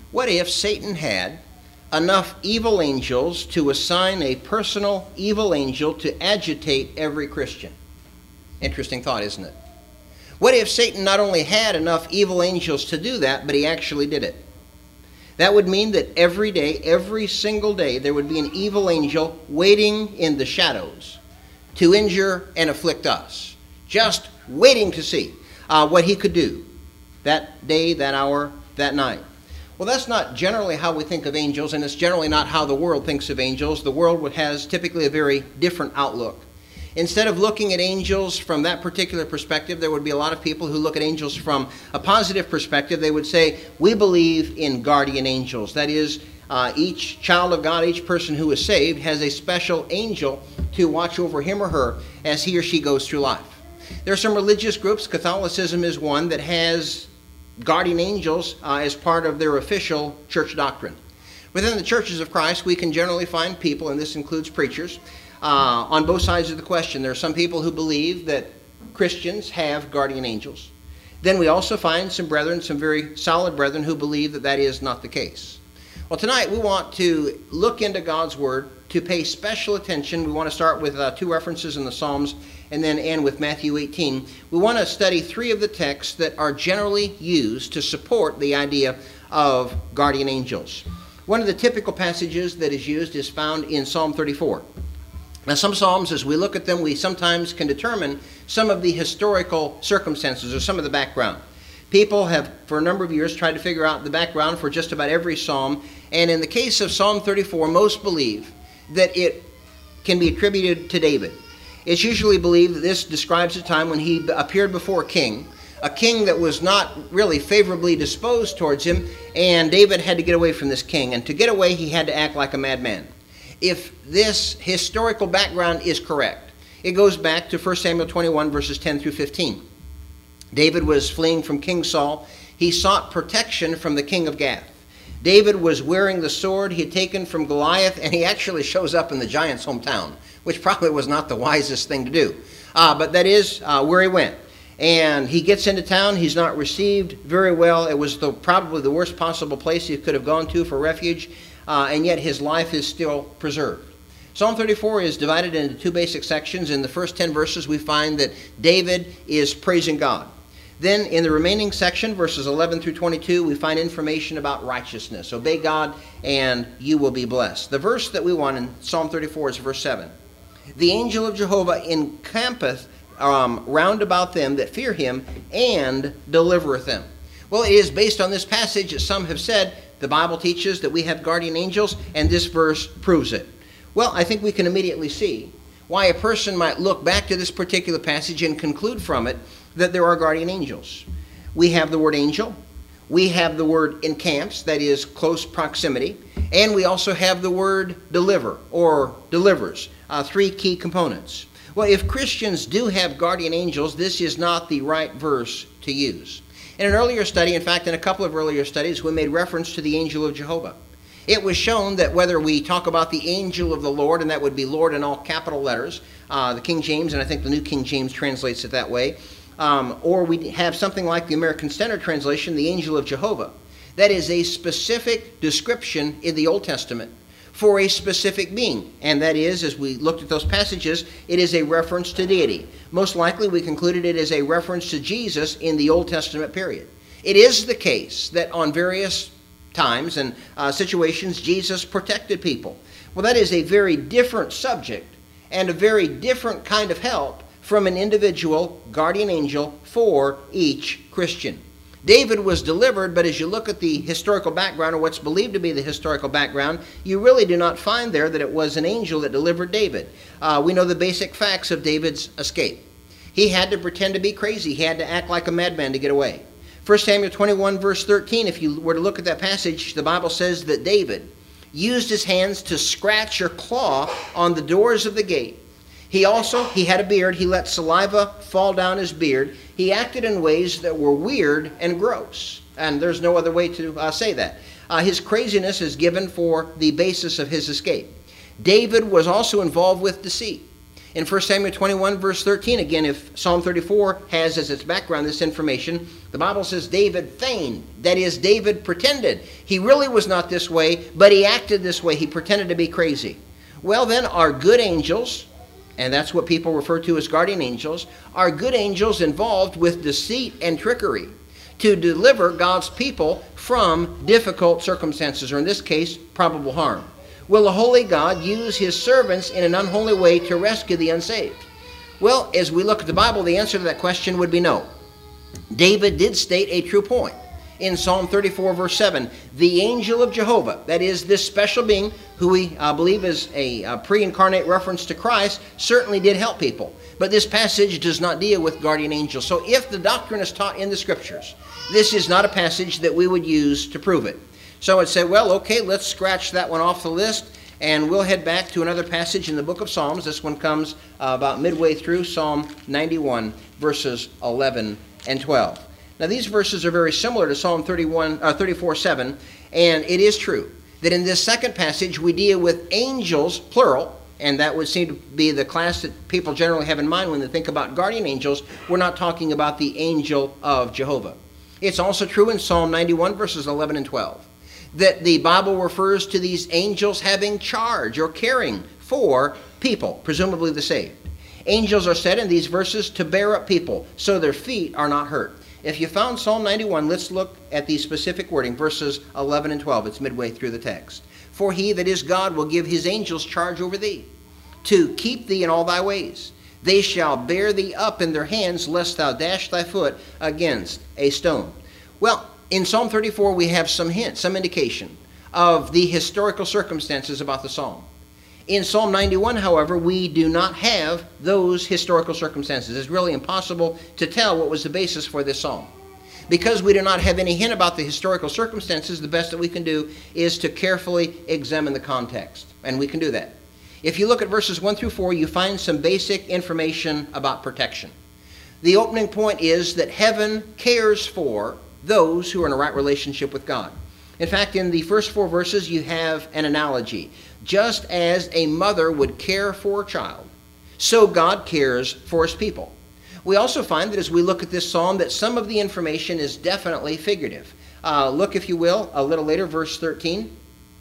What if Satan had enough evil angels to assign a personal evil angel to agitate every Christian? Interesting thought, isn't it? What if Satan not only had enough evil angels to do that, but he actually did it? That would mean that every day, every single day, there would be an evil angel waiting in the shadows to injure and afflict us, just waiting to see what he could do that day, that hour, that night. Well, that's not generally how we think of angels, and it's generally not how the world thinks of angels. The world has typically a very different outlook. Instead of looking at angels from that particular perspective, there would be a lot of people who look at angels from a positive perspective. They would say, we believe in guardian angels. That is, each child of God, each person who is saved, has a special angel to watch over him or her as he or she goes through life. There are some religious groups, Catholicism is one, that has guardian angels as part of their official church doctrine. Within the churches of Christ, we can generally find people, and this includes preachers, on both sides of the question. There are some people who believe that Christians have guardian angels. Then we also find some brethren, some very solid brethren, who believe that that is not the case. Well, tonight we want to look into God's Word, to pay special attention. We want to start with two references in the Psalms and then end with Matthew 18. We want to study three of the texts that are generally used to support the idea of guardian angels. One of the typical passages that is used is found in Psalm 34. Now, some psalms, as we look at them, we sometimes can determine some of the historical circumstances or some of the background. People have, for a number of years, tried to figure out the background for just about every psalm. And in the case of Psalm 34, most believe that it can be attributed to David. It's usually believed that this describes a time when he appeared before a king that was not really favorably disposed towards him, and David had to get away from this king. And to get away, he had to act like a madman. If this historical background is correct, it goes back to 1 Samuel 21, verses 10 through 15. David was fleeing from King Saul. He sought protection from the king of Gath. David was wearing the sword he had taken from Goliath, and he actually shows up in the giant's hometown, which probably was not the wisest thing to do. But that is where he went. And he gets into town. He's not received very well. It was probably the worst possible place he could have gone to for refuge. And yet his life is still preserved. Psalm 34 is divided into two basic sections. In the first 10 verses, we find that David is praising God. Then in the remaining section, verses 11 through 22, we find information about righteousness. Obey God and you will be blessed. The verse that we want in Psalm 34 is verse 7. The angel of Jehovah encampeth round about them that fear him and delivereth them. Well, it is based on this passage that some have said the Bible teaches that we have guardian angels, and this verse proves it. Well, I think we can immediately see why a person might look back to this particular passage and conclude from it that there are guardian angels. We have the word angel. We have the word encamps, that is close proximity. And we also have the word deliver or delivers, three key components. Well, if Christians do have guardian angels, this is not the right verse to use. In an earlier study, in fact, in a couple of earlier studies, we made reference to the angel of Jehovah. It was shown that whether we talk about the angel of the Lord, and that would be Lord in all capital letters, the King James, and I think the New King James translates it that way, or we have something like the American Standard Translation, the angel of Jehovah. That is a specific description in the Old Testament for a specific being. And that is, as we looked at those passages, it is a reference to deity. Most likely we concluded it as a reference to Jesus in the Old Testament period. It is the case that on various times and situations Jesus protected people. Well, that is a very different subject and a very different kind of help from an individual guardian angel for each Christian. David was delivered, but as you look at the historical background, or what's believed to be the historical background, you really do not find there that it was an angel that delivered David. We know the basic facts of David's escape. He had to pretend to be crazy. He had to act like a madman to get away. 1 Samuel 21, verse 13, if you were to look at that passage, the Bible says that David used his hands to scratch or claw on the doors of the gate. He had a beard. He let saliva fall down his beard. He acted in ways that were weird and gross. And there's no other way to say that. His craziness is given for the basis of his escape. David was also involved with deceit. In 1 Samuel 21, verse 13, again, if Psalm 34 has as its background this information, the Bible says David feigned. That is, David pretended. He really was not this way, but he acted this way. He pretended to be crazy. Well, then, are good angels, and that's what people refer to as guardian angels, are good angels involved with deceit and trickery to deliver God's people from difficult circumstances, or in this case, probable harm? Will a holy God use his servants in an unholy way to rescue the unsaved? Well, as we look at the Bible, the answer to that question would be no. David did state a true point. In Psalm 34, verse 7, the angel of Jehovah, that is, this special being who we believe is a pre-incarnate reference to Christ, certainly did help people. But this passage does not deal with guardian angels. So if the doctrine is taught in the Scriptures, this is not a passage that we would use to prove it. So I'd say, well, okay, let's scratch that one off the list, and we'll head back to another passage in the book of Psalms. This one comes about midway through Psalm 91, verses 11 and 12. Now, these verses are very similar to Psalm 34:7, and it is true that in this second passage we deal with angels, plural, and that would seem to be the class that people generally have in mind when they think about guardian angels. We're not talking about the angel of Jehovah. It's also true in Psalm 91, verses 11 and 12. That the Bible refers to these angels having charge or caring for people, presumably the saved. Angels are said in these verses to bear up people so their feet are not hurt. If you found Psalm 91, let's look at the specific wording, verses 11 and 12. It's midway through the text. For he, that is God, will give his angels charge over thee, to keep thee in all thy ways. They shall bear thee up in their hands, lest thou dash thy foot against a stone. Well, in Psalm 34, we have some hint, some indication of the historical circumstances about the psalm. In Psalm 91, however, we do not have those historical circumstances. It's really impossible to tell what was the basis for this psalm. Because we do not have any hint about the historical circumstances, the best that we can do is to carefully examine the context. And we can do that. If you look at verses 1 through 4, you find some basic information about protection. The opening point is that heaven cares for those who are in a right relationship with God. In fact, in the first 4 verses, you have an analogy. Just as a mother would care for a child, so God cares for his people. We also find that as we look at this psalm, that some of the information is definitely figurative. Look, if you will, a little later, verse 13.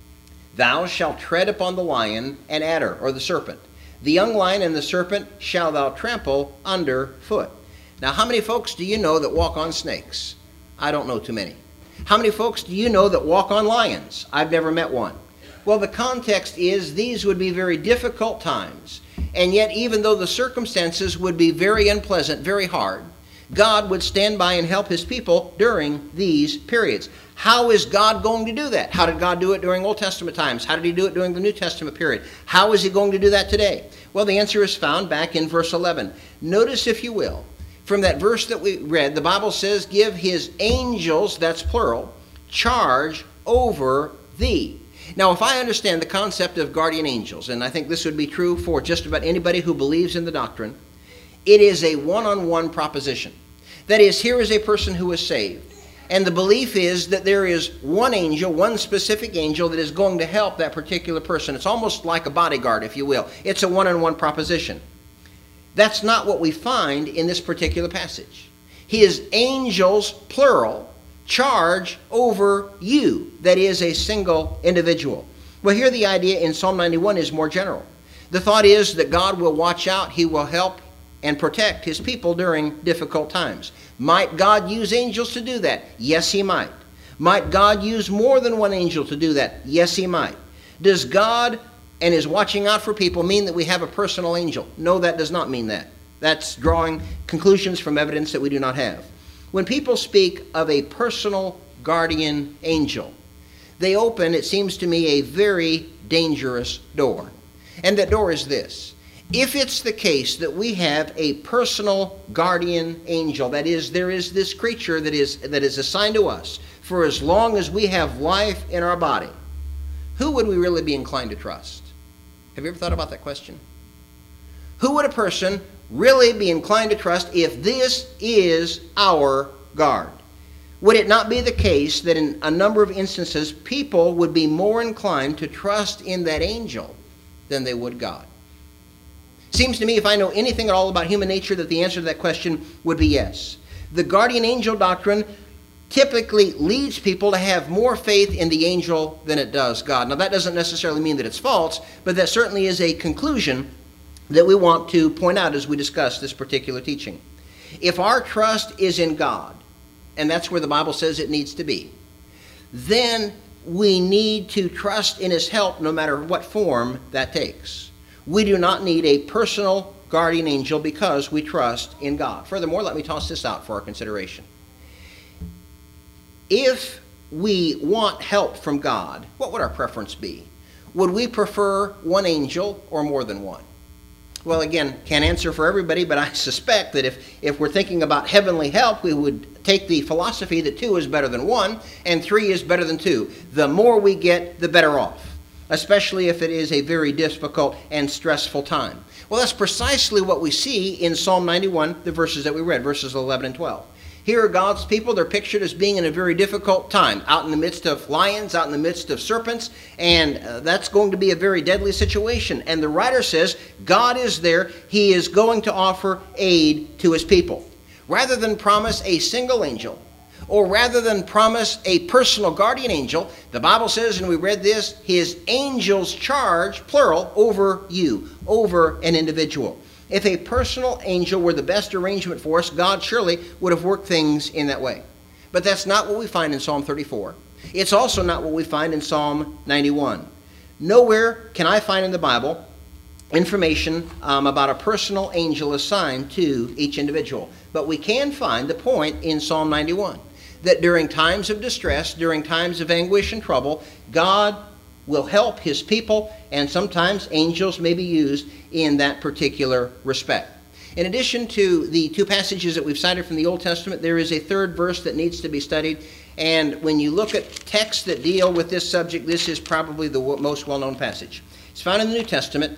Thou shalt tread upon the lion and adder, or the serpent. The young lion and the serpent shalt thou trample under foot. Now, how many folks do you know that walk on snakes? I don't know too many. How many folks do you know that walk on lions? I've never met one. Well, the context is these would be very difficult times. And yet, even though the circumstances would be very unpleasant, very hard, God would stand by and help his people during these periods. How is God going to do that? How did God do it during Old Testament times? How did he do it during the New Testament period? How is he going to do that today? Well, the answer is found back in verse 11. Notice, if you will, from that verse that we read, the Bible says, give his angels, that's plural, charge over thee. Now, if I understand the concept of guardian angels, and I think this would be true for just about anybody who believes in the doctrine, it is a one-on-one proposition. That is, here is a person who is saved, and the belief is that there is one angel, one specific angel that is going to help that particular person. It's almost like a bodyguard, if you will. It's a one-on-one proposition. That's not what we find in this particular passage. His angels, plural, charge over you. That is a single individual. Well, here the idea in Psalm 91 is more general. The thought is that God will watch out, he will help and protect his people during difficult times. Might God use angels to do that? Yes, he might. Might God use more than one angel to do that? Yes, he might. Does God and his watching out for people mean that we have a personal angel? No, that does not mean that. That's drawing conclusions from evidence that we do not have. When people speak of a personal guardian angel, they open, it seems to me, a very dangerous door. And that door is this. If it's the case that we have a personal guardian angel, that is, there is this creature that is assigned to us for as long as we have life in our body, who would we really be inclined to trust? Have you ever thought about that question? Who would a person really be inclined to trust if this is our guard? Would it not be the case that in a number of instances people would be more inclined to trust in that angel than they would God? Seems to me, if I know anything at all about human nature, that the answer to that question would be yes. The guardian angel doctrine typically leads people to have more faith in the angel than it does God. Now, that doesn't necessarily mean that it's false, but that certainly is a conclusion that we want to point out as we discuss this particular teaching. If our trust is in God, and that's where the Bible says it needs to be, then we need to trust in His help no matter what form that takes. We do not need a personal guardian angel because we trust in God. Furthermore, let me toss this out for our consideration. If we want help from God, what would our preference be? Would we prefer one angel or more than one? Well, again, can't answer for everybody, but I suspect that if we're thinking about heavenly help, we would take the philosophy that 2 is better than 1 and 3 is better than 2. The more we get, the better off, especially if it is a very difficult and stressful time. Well, that's precisely what we see in Psalm 91, the verses that we read, verses 11 and 12. Here are God's people. They're pictured as being in a very difficult time, out in the midst of lions, out in the midst of serpents, and that's going to be a very deadly situation. And the writer says God is there. He is going to offer aid to His people. Rather than promise a single angel, or rather than promise a personal guardian angel, the Bible says, and we read this, His angels charge, plural, over you, over an individual. If a personal angel were the best arrangement for us, God surely would have worked things in that way. But that's not what we find in Psalm 34. It's also not what we find in Psalm 91. Nowhere can I find in the Bible information about a personal angel assigned to each individual. But we can find the point in Psalm 91, that during times of distress, during times of anguish and trouble, God will help His people, and sometimes angels may be used in that particular respect. In addition to the 2 passages that we've cited from the Old Testament, there is a third verse that needs to be studied, and when you look at texts that deal with this subject, this is probably the most well-known passage. It's found in the New Testament,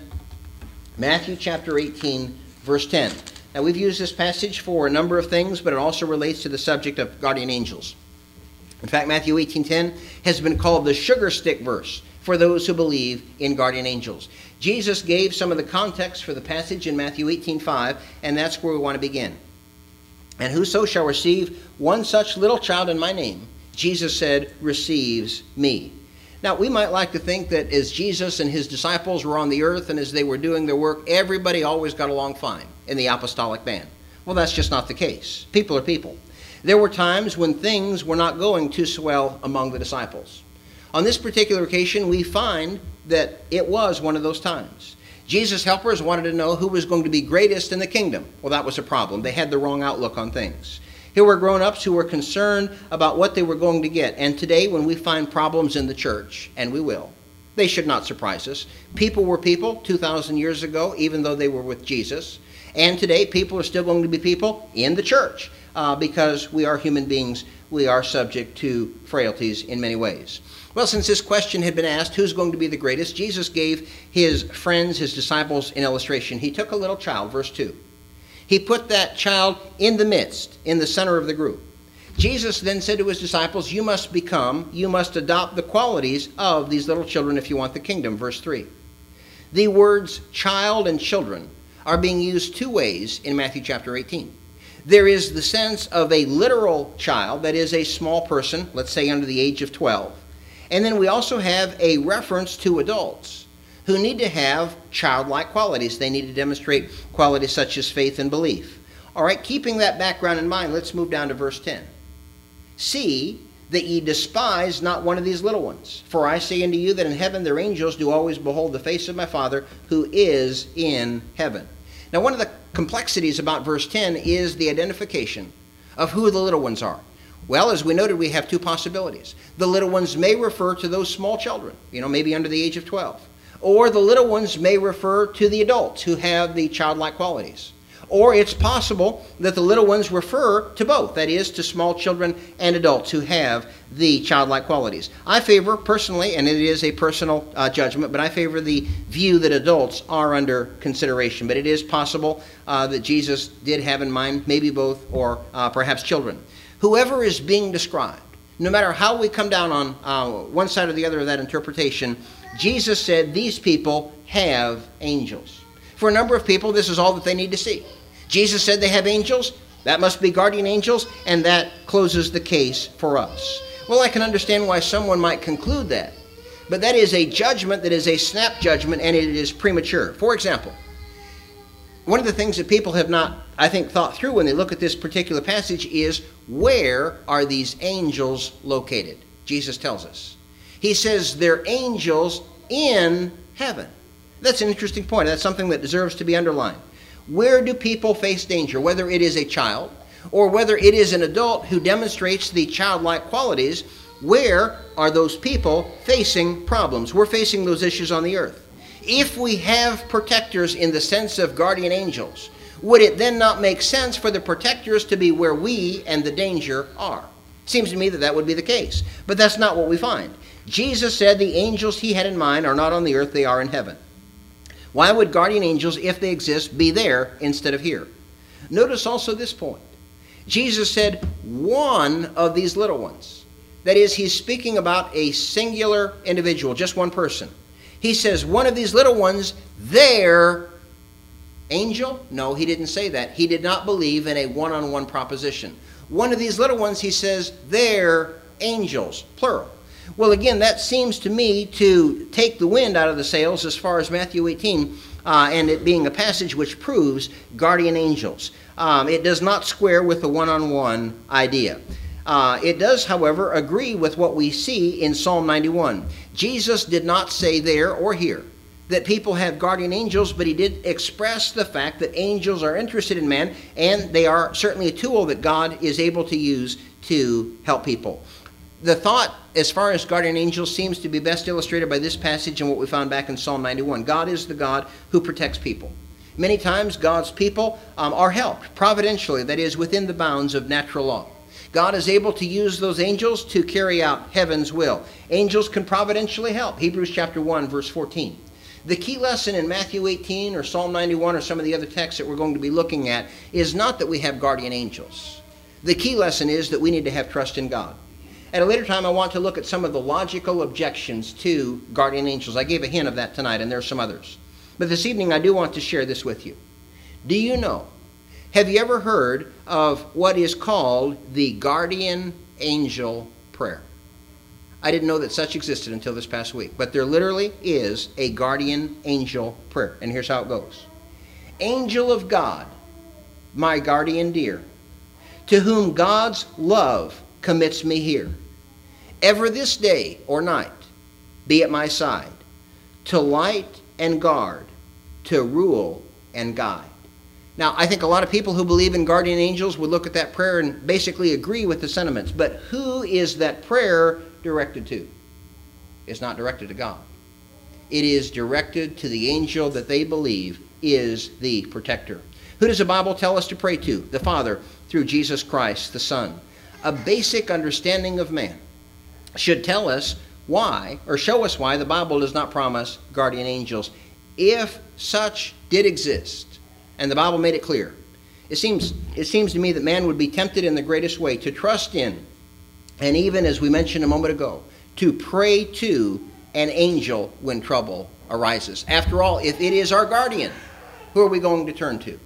Matthew chapter 18, verse 10. Now, we've used this passage for a number of things, but it also relates to the subject of guardian angels. In fact, Matthew 18:10 has been called the sugar stick verse for those who believe in guardian angels. Jesus gave some of the context for the passage in Matthew 18:5, and that's where we want to begin. And whoso shall receive one such little child in my name, Jesus said, receives me. Now, we might like to think that as Jesus and His disciples were on the earth and as they were doing their work, everybody always got along fine in the apostolic band. Well, that's just not the case. People are people. There were times when things were not going too well among the disciples. On this particular occasion, we find that it was one of those times. Jesus' helpers wanted to know who was going to be greatest in the kingdom. Well, that was a problem. They had the wrong outlook on things. Here were grown-ups who were concerned about what they were going to get. And today, when we find problems in the church, and we will, they should not surprise us. People were people 2,000 years ago, even though they were with Jesus. And today, people are still going to be people in the church because we are human beings. We are subject to frailties in many ways. Well, since this question had been asked, who's going to be the greatest, Jesus gave His friends, His disciples, an illustration. He took a little child, verse 2. He put that child in the midst, in the center of the group. Jesus then said to His disciples, you must adopt the qualities of these little children if you want the kingdom, verse 3. The words child and children are being used 2 ways in Matthew chapter 18. There is the sense of a literal child, that is a small person, let's say under the age of 12. And then we also have a reference to adults who need to have childlike qualities. They need to demonstrate qualities such as faith and belief. All right, keeping that background in mind, let's move down to verse 10. See that ye despise not one of these little ones. For I say unto you that in heaven their angels do always behold the face of my Father who is in heaven. Now, one of the complexities about verse 10 is the identification of who the little ones are. Well, as we noted, we have 2 possibilities. The little ones may refer to those small children, maybe under the age of 12. Or the little ones may refer to the adults who have the childlike qualities. Or it's possible that the little ones refer to both, that is, to small children and adults who have the childlike qualities. I favor, personally, and it is a personal judgment, but I favor the view that adults are under consideration. But it is possible that Jesus did have in mind maybe both, or perhaps children. Whoever is being described, no matter how we come down on one side or the other of that interpretation, Jesus said these people have angels. For a number of people, this is all that they need to see. Jesus said they have angels. That must be guardian angels, and that closes the case for us. Well, I can understand why someone might conclude that. But that is a judgment that is a snap judgment, and it is premature. For example, one of the things that people have not, I think, thought through when they look at this particular passage is, where are these angels located? Jesus tells us. He says they're angels in heaven. That's an interesting point. That's something that deserves to be underlined. Where do people face danger? Whether it is a child or whether it is an adult who demonstrates the childlike qualities, where are those people facing problems? We're facing those issues on the earth. If we have protectors in the sense of guardian angels, would it then not make sense for the protectors to be where we and the danger are? Seems to me that that would be the case. But that's not what we find. Jesus said the angels he had in mind are not on the earth, they are in heaven. Why would guardian angels, if they exist, be there instead of here? Notice also this point. Jesus said one of these little ones. That is, he's speaking about a singular individual, just one person. He says one of these little ones, their angel? No, he didn't say that. He did not believe in a one-on-one proposition. One of these little ones, he says, their angels, plural. Well, again, that seems to me to take the wind out of the sails as far as Matthew 18, and it being a passage which proves guardian angels. It does not square with the one-on-one idea. It does, however, agree with what we see in Psalm 91. Jesus did not say there or here that people have guardian angels, but he did express the fact that angels are interested in man, and they are certainly a tool that God is able to use to help people. The thought, as far as guardian angels, seems to be best illustrated by this passage and what we found back in Psalm 91. God is the God who protects people. Many times, God's people are helped providentially, that is, within the bounds of natural law. God is able to use those angels to carry out heaven's will. Angels can providentially help. Hebrews chapter 1, verse 14. The key lesson in Matthew 18 or Psalm 91 or some of the other texts that we're going to be looking at is not that we have guardian angels. The key lesson is that we need to have trust in God. At a later time, I want to look at some of the logical objections to guardian angels. I gave a hint of that tonight, and there are some others. But this evening, I do want to share this with you. Do you know, have you ever heard of what is called the guardian angel prayer? I didn't know that such existed until this past week. But there literally is a guardian angel prayer. And here's how it goes. Angel of God, my guardian dear, to whom God's love commits me here, ever this day or night, be at my side, to light and guard, to rule and guide. Now, I think a lot of people who believe in guardian angels would look at that prayer and basically agree with the sentiments. But who is that prayer directed to? It's not directed to God. It is directed to the angel that they believe is the protector. Who does the Bible tell us to pray to? The Father, through Jesus Christ, the Son. A basic understanding of man should tell us why, or show us why, the Bible does not promise guardian angels. If such did exist, and the Bible made it clear, it seems to me that man would be tempted in the greatest way to trust in, and even as we mentioned a moment ago, to pray to an angel when trouble arises. After all, if it is our guardian, who are we going to turn to?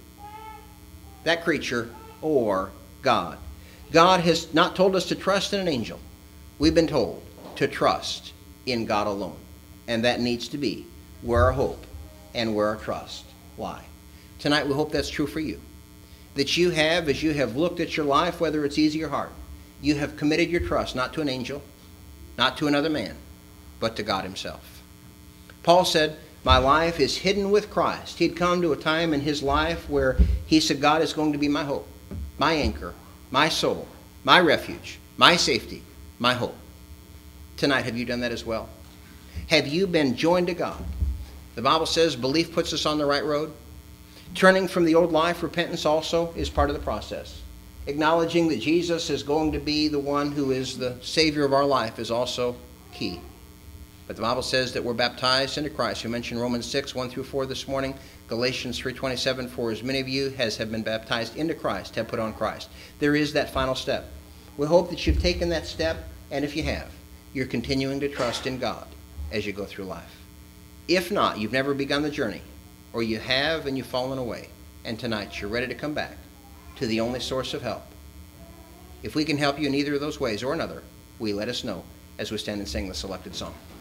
That creature or God? God has not told us to trust in an angel. We've been told to trust in God alone. And that needs to be where our hope and where our trust lie. Tonight we hope that's true for you. That you have, as you have looked at your life, whether it's easy or hard, you have committed your trust not to an angel, not to another man, but to God himself. Paul said, my life is hidden with Christ. He'd come to a time in his life where he said, God is going to be my hope, my anchor, my soul, my refuge, my safety, my hope. Tonight, have you done that as well? Have you been joined to God? The Bible says belief puts us on the right road. Turning from the old life, repentance also is part of the process. Acknowledging that Jesus is going to be the one who is the Savior of our life is also key. But the Bible says that we're baptized into Christ. We mentioned Romans 6, 1 through 4 this morning. Galatians 3:27, for as many of you as have been baptized into Christ have put on Christ. There is that final step. We hope that you've taken that step, and if you have, you're continuing to trust in God as you go through life. If not, you've never begun the journey, or you have and you've fallen away, and tonight you're ready to come back to the only source of help. If we can help you in either of those ways or another, will you let us know as we stand and sing the selected song?